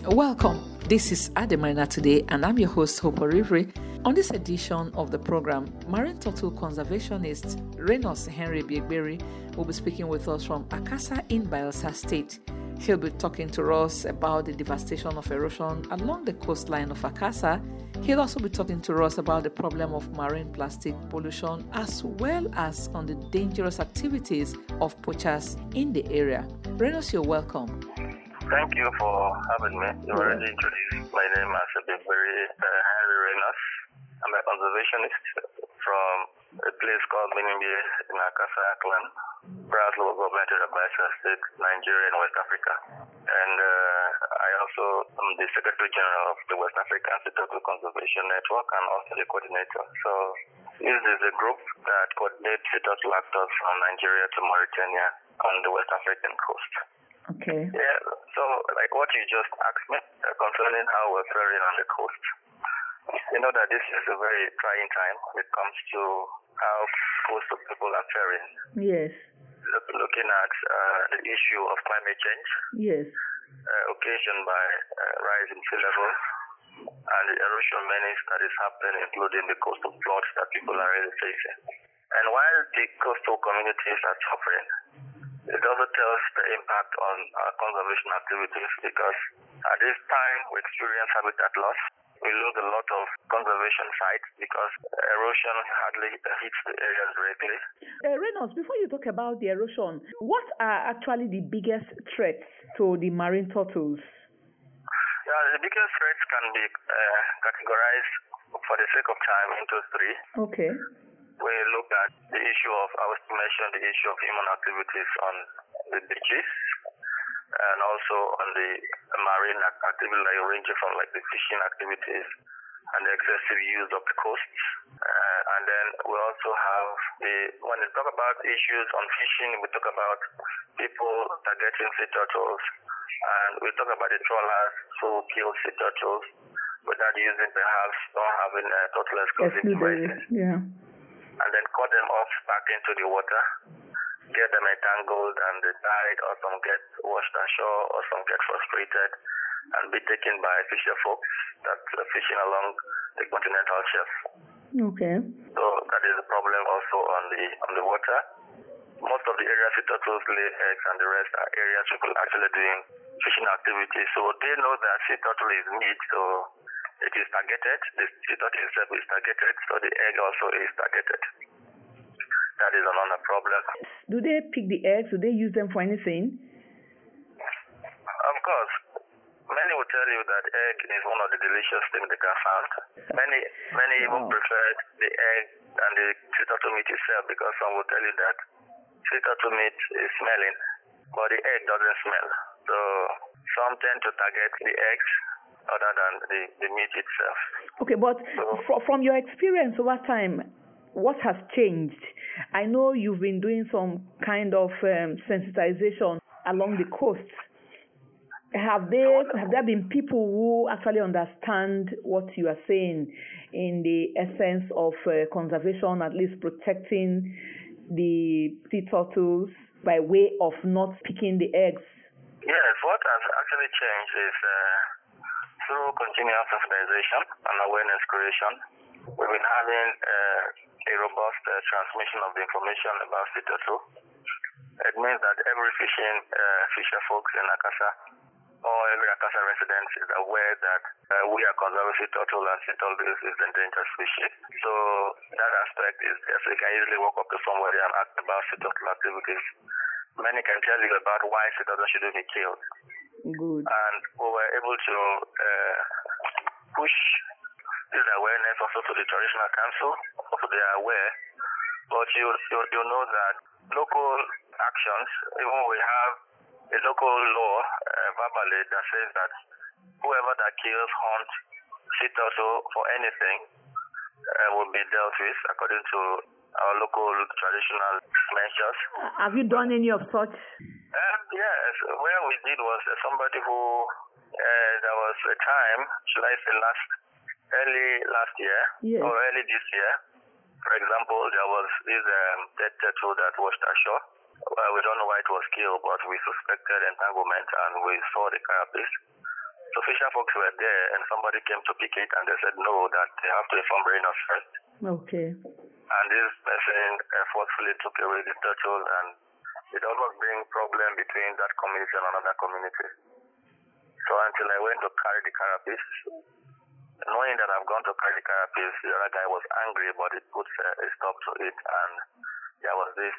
Welcome. This is Ademarina today, and I'm your host, Hope Orivri. On this edition of the program, marine turtle conservationist Reynolds Henry Biegberi will be speaking with us from Akassa in Bayelsa State. He'll be talking to us about the devastation of erosion along the coastline of Akassa. He'll also be talking to us about the problem of marine plastic pollution, as well as on the dangerous activities of poachers in the area. Reynolds, you're welcome. Thank you for having me. You already introduced my name as Biegberi Henry Reynolds. I'm a conservationist from a place called Minimbi in Akassa Clan, Brass Local Government of Bayelsa State, Nigeria, and West Africa. And I also am the Secretary General of the West African Sea Turtle Conservation Network and also the coordinator. So this is a group that coordinates sea turtle actors from Nigeria to Mauritania on the West African coast. Okay. Yeah, so like what you just asked me concerning how we're faring on the coast. You know that this is a very trying time when it comes to how coastal people are faring. Yes. Looking at the issue of climate change. Yes. Occasioned by rise in sea levels and the erosion menace that is happening, including the coastal floods that people are really facing. And while the coastal communities are suffering, it also tells the impact on our conservation activities, because at this time we experience habitat loss. We lose a lot of conservation sites because erosion hardly hits the areas directly. Reynolds, before you talk about the erosion, what are actually the biggest threats to the marine turtles? Yeah, the biggest threats can be categorized, for the sake of time, into three. Okay. We look at the issue of, I was to mention the issue of human activities on the beaches, and also on the marine activities, like ranging from like the fishing activities and the excessive use of the coasts. And then we also have when we talk about issues on fishing, we talk about people targeting sea turtles, and we talk about the trawlers who kill sea turtles without using, perhaps not having turtle exclusive devices. Yeah. And then cut them off back into the water, get them entangled and they died, or some get washed ashore, or some get frustrated and be taken by fisher folks that are fishing along the continental shelf. Okay. So that is a problem also on the water. Most of the areas sea turtles lay eggs and the rest are areas people actually doing fishing activities. So they know that sea turtle is meat, so it is targeted. The sea turtle itself is targeted, so the egg also is targeted. That is another problem. Do they pick the eggs? Do they use them for anything? Of course. Many will tell you that egg is one of the delicious things they can find. Many even prefer the egg and the sea turtle meat itself, because some will tell you that sea turtle meat is smelling, but the egg doesn't smell. So some tend to target the eggs other than the meat itself. Okay, but from your experience over time, what has changed? I know you've been doing some kind of sensitization along the coast. Have there been people who actually understand what you are saying in the essence of conservation, at least protecting the sea turtles by way of not picking the eggs? Yes, what has actually changed is through continuous sensitization and awareness creation. We've been having a robust transmission of the information about sea turtle. It means that every fisher folks in Akassa, or every Akassa resident, is aware that we are conserving sea turtle, and sea turtle is endangered species. So that aspect is, yes, we can easily walk up to somebody and ask about sea turtle activities. Many can tell you about why sea turtle shouldn't be killed. Good. And we were able to push this awareness also to the traditional council, also they are aware. But you know that local actions, even we have a local law verbally that says that whoever that kills, hunts sea turtle for anything will be dealt with according to our local traditional measures. Have you done any of such? Yes, where we did was somebody who, there was a time, should I say early last year, yes, or early this year. For example, there was this dead turtle that washed ashore. Well, we don't know why it was killed, but we suspected entanglement and we saw the carapace. official folks were there, and somebody came to pick it, and they said no, that they have to inform Renos first. Okay. And this person forcefully took away the turtle, and it almost bring problem between that community and another community. So until I went to carry the carapace, knowing that I've gone to carry the carapace, the other guy was angry, but it put a stop to it, and there was this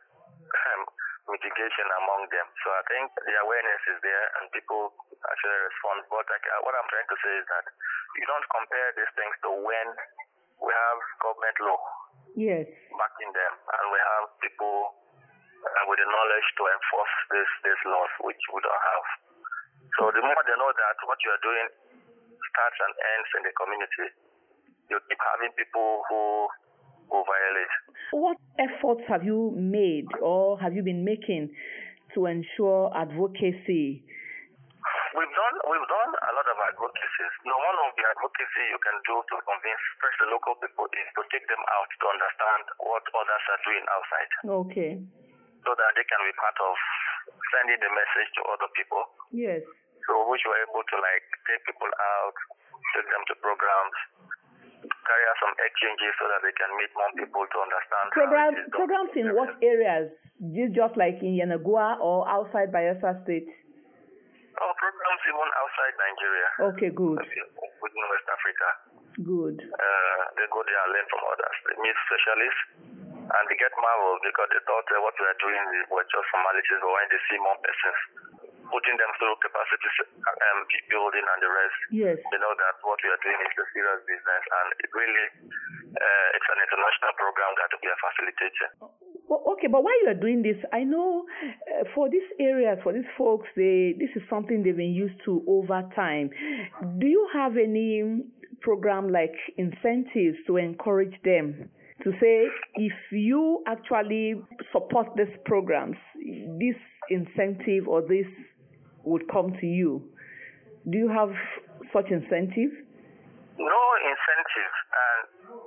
mitigation among them. So I think the awareness is there, and people actually respond. But what I'm trying to say is that you don't compare these things to when we have government law backing them, and we have people with the knowledge to enforce these laws, which we don't have. So the more they know that what you are doing starts and ends in the community, you keep having people who violate. What efforts have you made or have you been making to ensure advocacy? We've done a lot of advocacies. Now, one of the advocacy you can do to convince first the local people is to take them out to understand what others are doing outside. Okay. So that they can be part of sending the message to other people. Yes. So which we're able to take people out, take them to programs, carry out some exchanges so that they can meet more people to understand. Programs in what areas? Just like in Yenagoa or outside Bayelsa State? Programs even outside Nigeria. Okay, good. Within West Africa. Good. They go there and learn from others. They meet specialists, and they get marveled because they thought what we are doing were just formalities, but when they see more persons putting them through capacity building and the rest, yes, they know that what we are doing is a serious business, and it really it's an international program that we are facilitating. Okay, but while you are doing this, I know for these areas, for these folks, this is something they've been used to over time. Do you have any program like incentives to encourage them to say, if you actually support these programs, this incentive or this would come to you? Do you have such incentive? No incentive. And,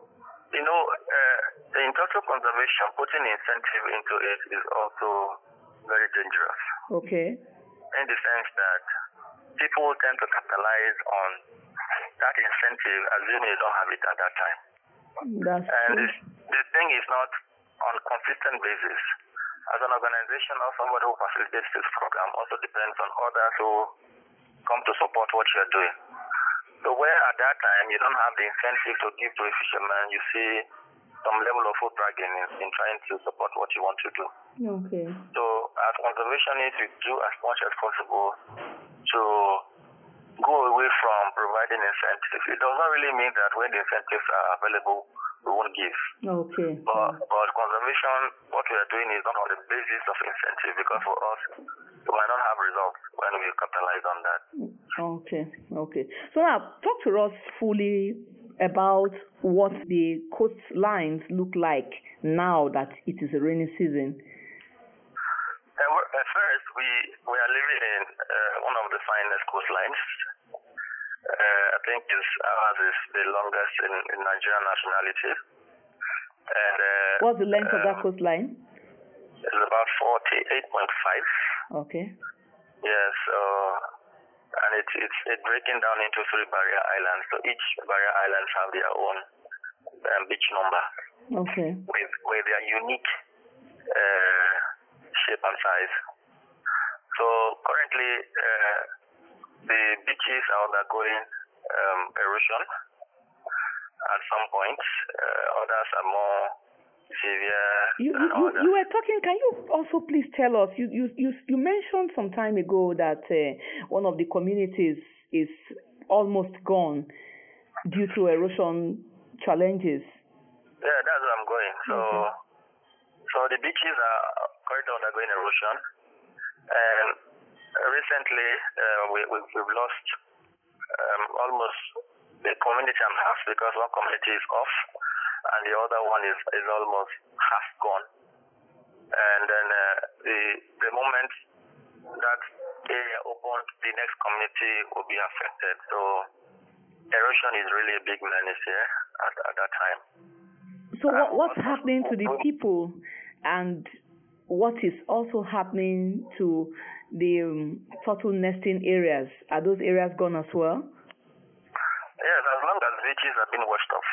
in total conservation, putting incentive into it is also very dangerous. Okay. In the sense that people tend to capitalize on that incentive, assuming you don't have it at that time. That's and true. The thing is not on a consistent basis. As an organization or somebody who facilitates this program also depends on others who come to support what you're doing. So where at that time you don't have the incentive to give to a fisherman, you see some level of food bragging in trying to support what you want to do. Okay. So as conservationists, we do as much as possible to go away from providing incentives. It does not really mean that when the incentives are available, we won't give. Okay. But conservation, what we are doing is not on the basis of incentive, because for us, we might not have results when we capitalize on that. Okay. So now, talk to us fully about what the coastlines look like now that it is a rainy season. At first, we are living in one of the finest coastlines. I think ours is the longest in Nigerian nationality. And what's the length of that coastline? It's about 48.5. Okay. Yes. And it's breaking down into 3 barrier islands. So each barrier islands have their own beach number. Okay. With their unique shape and size. So currently, the beaches are undergoing erosion at some point. Others are more severe. You were talking. Can you also please tell us? You mentioned some time ago that one of the communities is almost gone due to erosion challenges. Yeah, that's where I'm going. So the beaches are currently undergoing erosion, and recently we've lost almost the community and half, because one community is off and the other one is almost half gone. And then the moment that area opened, the next community will be affected. So erosion is really a big menace here at that time. So what's happening to the people and what is also happening to the turtle nesting areas? Are those areas gone as well? Yes, as long as beaches have been washed off,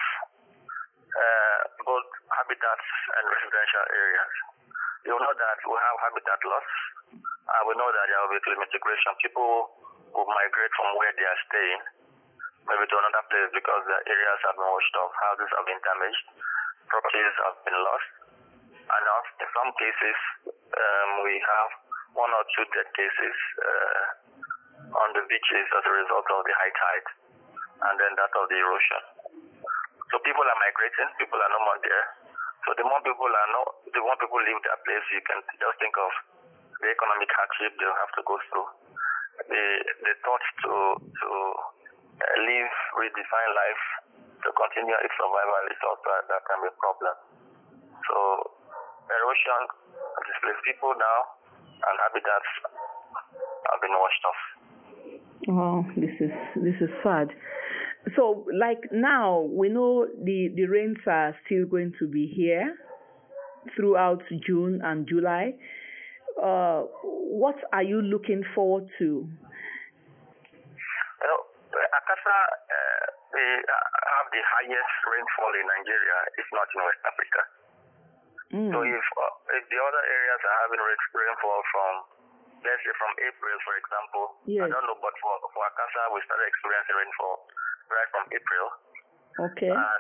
both habitats and residential areas. You know that we have habitat loss, and we know that there will be migration. People will migrate from where they are staying, maybe to another place because the areas have been washed off, houses have been damaged, properties have been lost, and in some cases, we have 1 or 2 dead cases on the beaches as a result of the high tide, and then that of the erosion. So people are migrating, people are no more there. So the more people leave their place, you can just think of the economic hardship they'll have to go through. The thought to live, redefine life, to continue its survival is also that can be a problem. So erosion displaces people now, and habitats have been washed off. Oh, this is sad. So, like now, we know the rains are still going to be here throughout June and July. What are you looking forward to? Akasa, we have the highest rainfall in Nigeria, if not in West Africa. So if the other areas are having rainfall from, let's say from April, for example, yes. I don't know, but for Akasa, we started experiencing rainfall right from April. Okay. And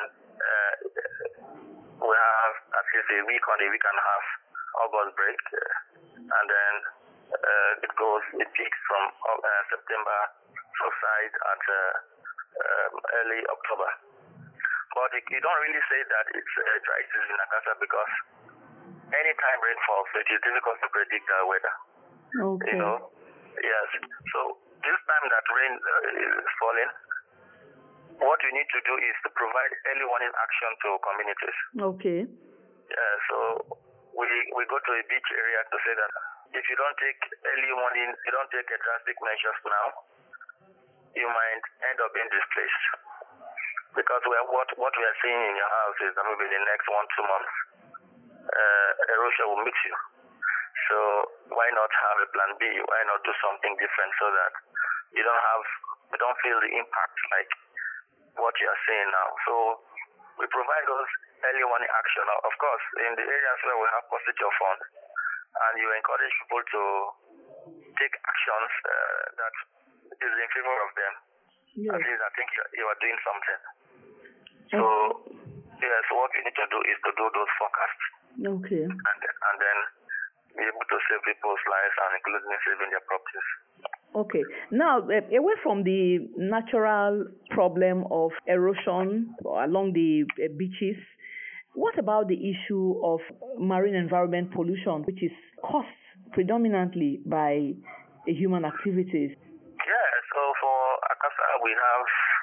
we have at least a week and a half August break, and then it peaks from September, subside at early October. But you don't really say that it's dry season in Akasa because anytime rainfall, so it is difficult to predict the weather. Okay. You know? Yes. So this time that rain is falling, what we need to do is to provide early warning action to communities. Okay. So we go to a beach area to say that if you don't take early warning, you don't take drastic measures now, you might end up being displaced. Because what we are seeing in your house is that maybe in the next 1-2 months, erosion will meet you. So why not have a plan B? Why not do something different so that you don't feel the impact like what you are seeing now? So we provide those early warning action. Of course, in the areas where we have posture fund, and you encourage people to take actions that is in favor of them. Yes. At least I think you are doing something. So yes, what you need to do is to do those forecasts. Okay. And then be able to save people's lives and including saving their properties. Okay. Now, away from the natural problem of erosion along the beaches, what about the issue of marine environment pollution, which is caused predominantly by human activities? Yeah, so for Akasa, we have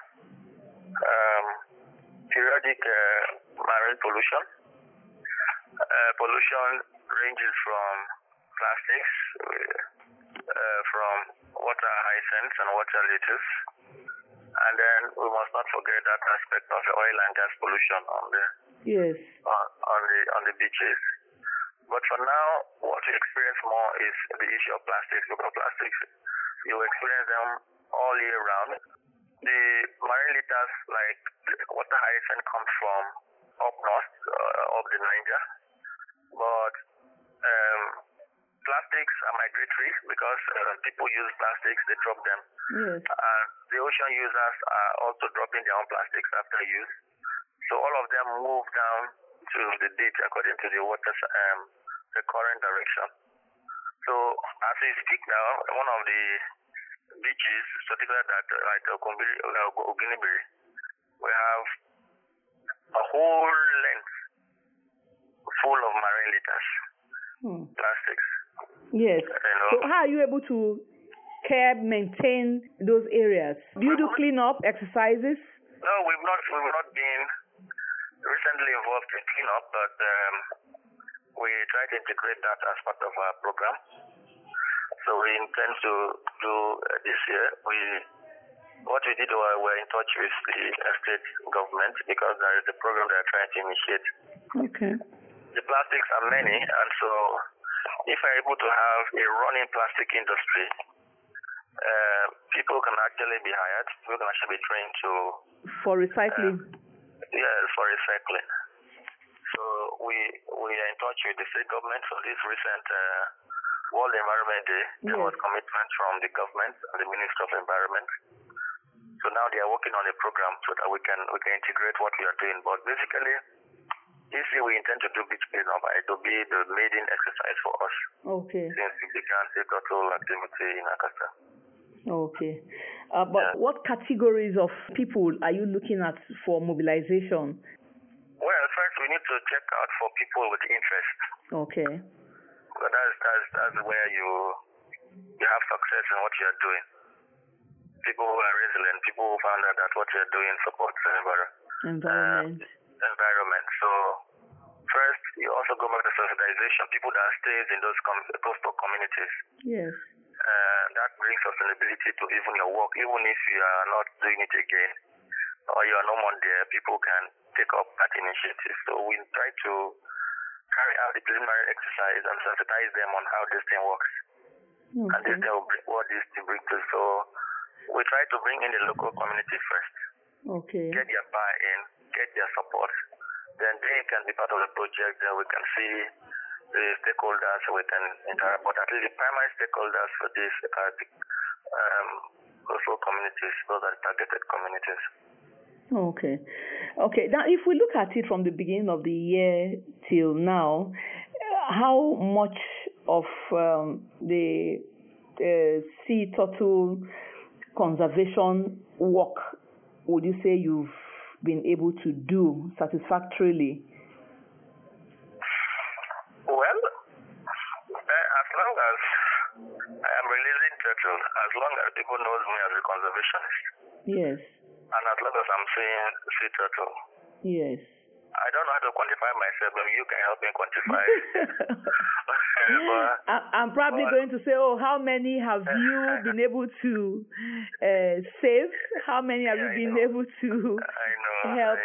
periodic marine pollution. Pollution ranges from plastics, from water hyacinths and water lettuce, and then we must not forget that aspect of the oil and gas pollution on the beaches. But for now, what we experience more is the issue of plastics, because plastics, you experience them all year round. The marine litters, like water hyacinth, comes from up north, up the Niger, but plastics are migratory because people use plastics, they drop them. Yes. The ocean users are also dropping their own plastics after use. So all of them move down to the ditch according to the water's the current direction. So as we speak now, one of the beaches, particularly at Ogunibiri, we have a whole length full of marine litters, plastics. Yes. So how are you able to maintain those areas? Do you do cleanup exercises? No, we've not been recently involved in cleanup, but we try to integrate that as part of our program. So we intend to do this year. What we did was we're in touch with the state government because there is a program they are trying to initiate. Okay. The plastics are many, and so if we're able to have a running plastic industry, people can actually be hired. People can actually be trained to for recycling. Yes, for recycling. So we are in touch with the state government for this recent World Environment Day. There was commitment from the government and the Ministry of Environment. So now they are working on a program so that we can integrate what we are doing. But basically, this year we intend to do beach cleanup. It will be the maiden exercise for us. Okay. Since we began the total activity in Akasa. Okay. But what categories of people are you looking at for mobilization? Well, first we need to check out for people with interest. Okay. Because that's where you have success in what you are doing. People who are resilient, people who found out that what you are doing supports the environment. So first, you also go back to sensitization. People that stays in those coastal communities. Yes. That brings sustainability to even your work. Even if you are not doing it again, or you are no more there, people can take up that initiative. So we try to carry out the preliminary exercise and sensitize them on how this thing works. Okay. And this thing will bring what this thing brings to. So we try to bring in the local community first. Okay. Get their buy-in, get their support. Then they can be part of the project. Then we can see the stakeholders, so we can interact. But at least the primary stakeholders for this are the coastal communities, those are targeted communities. Okay. Okay. Now, if we look at it from the beginning of the year till now, how much of the sea turtle conservation work would you say you've been able to do satisfactorily? Well, as long as I am releasing turtle, as long as people know me as a conservationist. Yes. And as long as I'm seeing sea turtle. Yes. I don't know how to quantify myself, but you can help me quantify. I'm probably going to say, how many have you been able to save? How many have you been able to help?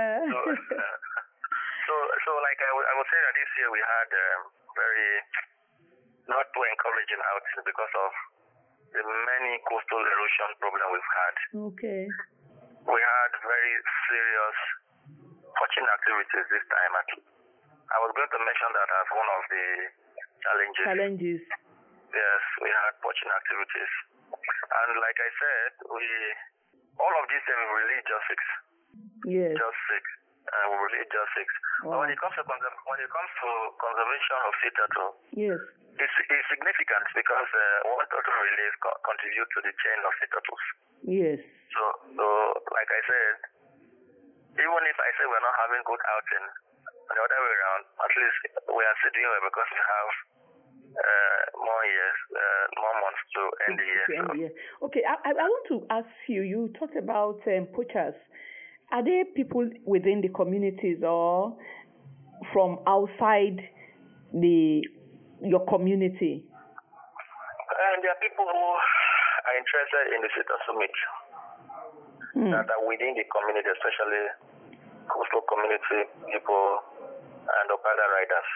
So like I would say that this year we had very not too encouraging outings because of the many coastal erosion problems we've had. Okay. We had very serious poaching activities this time. I was going to mention that as one of the challenges. Yes, we had poaching activities. And like I said, all of these we released just 6. Yes. Just 6. We released just 6. Wow. But when it comes to conservation of sea turtle, yes, it's significant because one turtle release contributes to the chain of sea turtles. Yes. So like I said, even if I say we're not having good outing, the other way around, at least we are sitting here because we have more years, more months to end the year. Okay, I want to ask you, you talked about poachers. Are they people within the communities or from outside your community? There are people who are interested in the Sea Turtle meat that are within the community, especially coastal community people and Okada riders.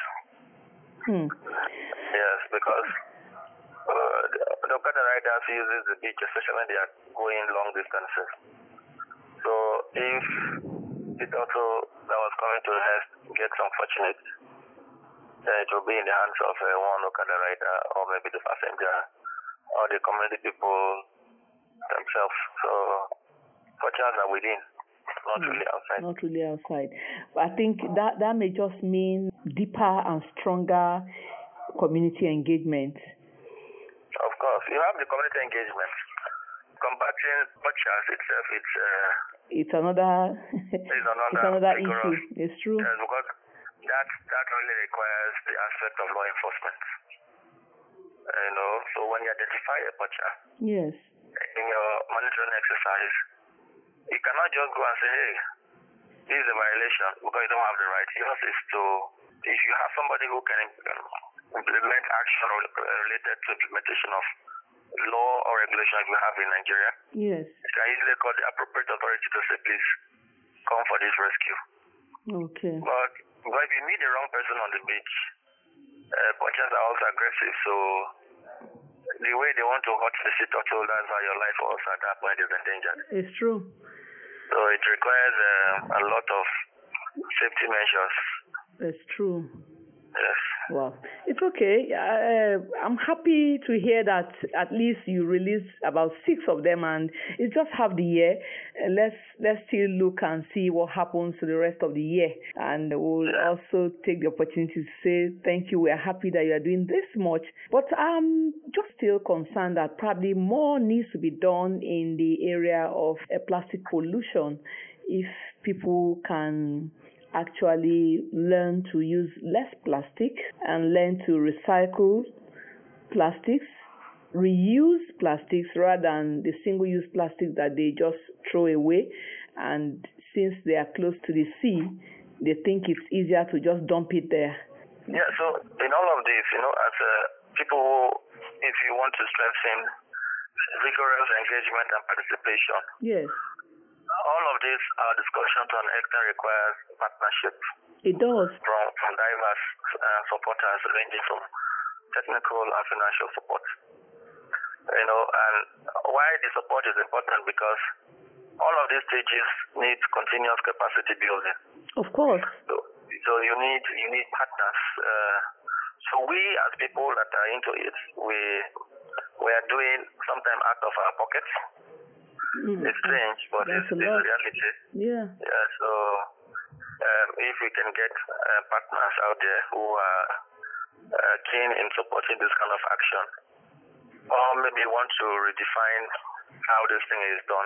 Yes, because the Okada riders uses the beach, especially when they are going long distances. So if the turtle that was coming to rest gets unfortunate, then it will be in the hands of one Okada rider or maybe the passenger or the community people themselves. So poachers are within. Not really outside. Not really outside. But I think that may just mean deeper and stronger community engagement. Of course. You have the community engagement. Combating poachers itself, it's another issue. It's true. Yes, because that really requires the aspect of law enforcement. So when you identify a poacher, yes, in your monitoring exercise, you cannot just go and say, hey, this is a violation because you don't have the right. Yours is to, if you have somebody who can implement action related to implementation of law or regulation you have in Nigeria, yes, you can easily call the appropriate authority to say, please, come for this rescue. Okay. But if you meet the wrong person on the beach, poachers are also aggressive, so the way they want to hurt the sea turtle, that's how your life also at that point is endangered. It's true. So it requires a lot of safety measures. It's true. Yes. Well, it's okay. I'm happy to hear that at least you released about 6 of them, and it's just half the year. Let's still look and see what happens to the rest of the year, and we'll also take the opportunity to say thank you. We're happy that you are doing this much, but I'm just still concerned that probably more needs to be done in the area of plastic pollution. If people can actually learn to use less plastic and learn to recycle plastics, reuse plastics rather than the single-use plastic that they just throw away. And since they are close to the sea, they think it's easier to just dump it there. Yeah, so in all of this, as people, if you want to strengthen vigorous engagement and participation, yes, all of these discussions on hectare requires partnership. It does. From diverse supporters ranging from technical and financial support. And why the support is important, because all of these stages need continuous capacity building. Of course. So you need partners. So we as people that are into it, we are doing sometimes out of our pockets. It's strange, but it's reality. Yeah. So if we can get partners out there who are keen in supporting this kind of action, or maybe want to redefine how this thing is done,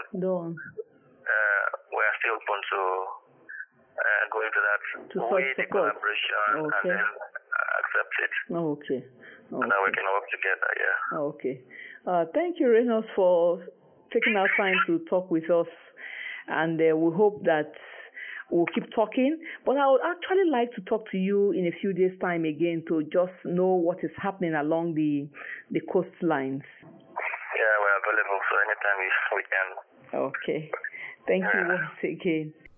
we are still open to go into that with the collaboration and then accept it. Okay. And then we can work together, Okay. Thank you, Reynolds, for taking our time to talk with us, and we hope that we'll keep talking. But I would actually like to talk to you in a few days' time again to just know what is happening along the coastlines. Yeah, we're available, so anytime we can. Okay. Thank you once again.